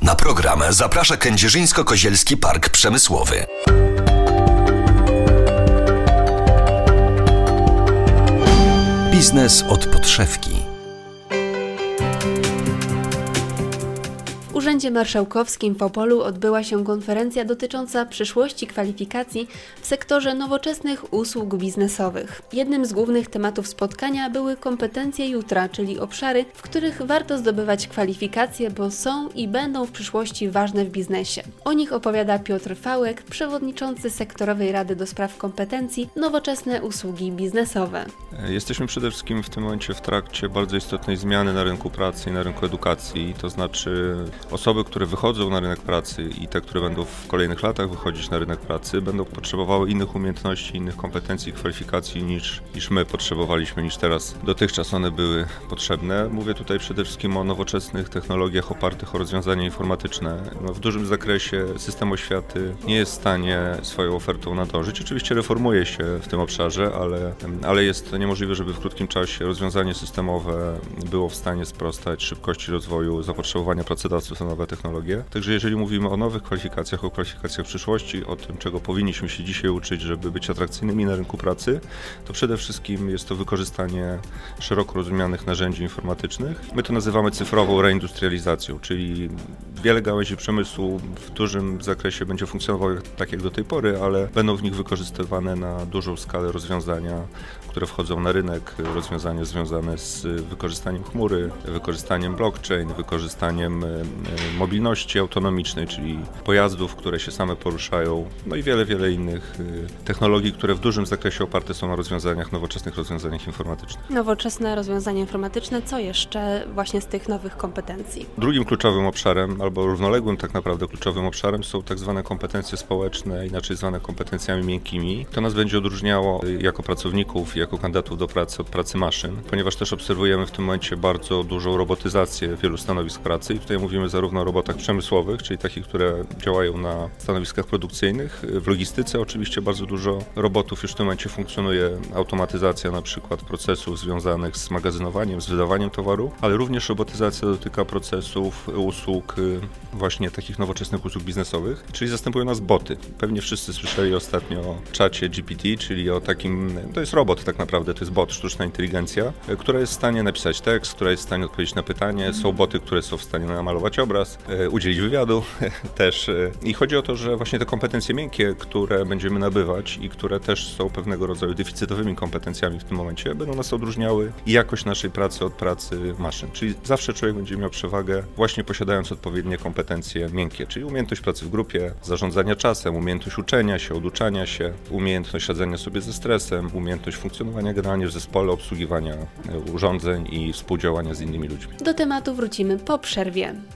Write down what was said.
Na program zaprasza Kędzierzyńsko-Kozielski Park Przemysłowy. Biznes od podszewki. W Urzędzie Marszałkowskim w Opolu odbyła się konferencja dotycząca przyszłości kwalifikacji w sektorze nowoczesnych usług biznesowych. Jednym z głównych tematów spotkania były kompetencje jutra, czyli obszary, w których warto zdobywać kwalifikacje, bo są i będą w przyszłości ważne w biznesie. O nich opowiada Piotr Fałek, przewodniczący Sektorowej Rady do Spraw Kompetencji Nowoczesne Usługi Biznesowe. Jesteśmy przede wszystkim w tym momencie w trakcie bardzo istotnej zmiany na rynku pracy i na rynku edukacji, to znaczy osoby, które wychodzą na rynek pracy i te, które będą w kolejnych latach wychodzić na rynek pracy, będą potrzebowały innych umiejętności, innych kompetencji, kwalifikacji niż my potrzebowaliśmy, niż teraz dotychczas one były potrzebne. Mówię tutaj przede wszystkim o nowoczesnych technologiach opartych o rozwiązania informatyczne. W dużym zakresie system oświaty nie jest w stanie swoją ofertą nadążyć. Oczywiście reformuje się w tym obszarze, ale jest to niemożliwe, żeby w krótkim czasie rozwiązanie systemowe było w stanie sprostać szybkości rozwoju zapotrzebowania pracodawców na nowe technologie. Także jeżeli mówimy o nowych kwalifikacjach, o kwalifikacjach przyszłości, o tym, czego powinniśmy się dzisiaj uczyć, żeby być atrakcyjnymi na rynku pracy, to przede wszystkim jest to wykorzystanie szeroko rozumianych narzędzi informatycznych. My to nazywamy cyfrową reindustrializacją, czyli wiele gałęzi przemysłu w dużym zakresie będzie funkcjonowało tak jak do tej pory, ale będą w nich wykorzystywane na dużą skalę rozwiązania, które wchodzą na rynek, rozwiązania związane z wykorzystaniem chmury, wykorzystaniem blockchain, wykorzystaniem mobilności autonomicznej, czyli pojazdów, które się same poruszają, no i wiele innych technologii, które w dużym zakresie oparte są na nowoczesnych rozwiązaniach informatycznych. Nowoczesne rozwiązania informatyczne, co jeszcze właśnie z tych nowych kompetencji? Drugim kluczowym obszarem, albo równoległym tak naprawdę kluczowym obszarem są tak zwane kompetencje społeczne, inaczej zwane kompetencjami miękkimi. To nas będzie odróżniało jako pracowników, jako kandydatów do pracy od pracy maszyn, ponieważ też obserwujemy w tym momencie bardzo dużą robotyzację wielu stanowisk pracy i tutaj mówimy zarówno o robotach przemysłowych, czyli takich, które działają na stanowiskach produkcyjnych. W logistyce oczywiście bardzo dużo robotów już w tym momencie funkcjonuje, automatyzacja na przykład procesów związanych z magazynowaniem, z wydawaniem towaru, ale również robotyzacja dotyka procesów, usług, właśnie takich nowoczesnych usług biznesowych, czyli zastępują nas boty. Pewnie wszyscy słyszeli ostatnio o czacie GPT, czyli o takim, to jest robot tak naprawdę, to jest bot, sztuczna inteligencja, która jest w stanie napisać tekst, która jest w stanie odpowiedzieć na pytanie. Są boty, które są w stanie namalować obraz, udzielić wywiadu też. I chodzi o to, że właśnie te kompetencje miękkie, które będziemy nabywać i które też są pewnego rodzaju deficytowymi kompetencjami w tym momencie, będą nas odróżniały jakość naszej pracy od pracy maszyn. Czyli zawsze człowiek będzie miał przewagę właśnie posiadając odpowiednie kompetencje miękkie, czyli umiejętność pracy w grupie, zarządzania czasem, umiejętność uczenia się, oduczania się, umiejętność radzenia sobie ze stresem, umiejętność funkcjonowania generalnie w zespole, obsługiwania urządzeń i współdziałania z innymi ludźmi. Do tematu wrócimy po przerwie.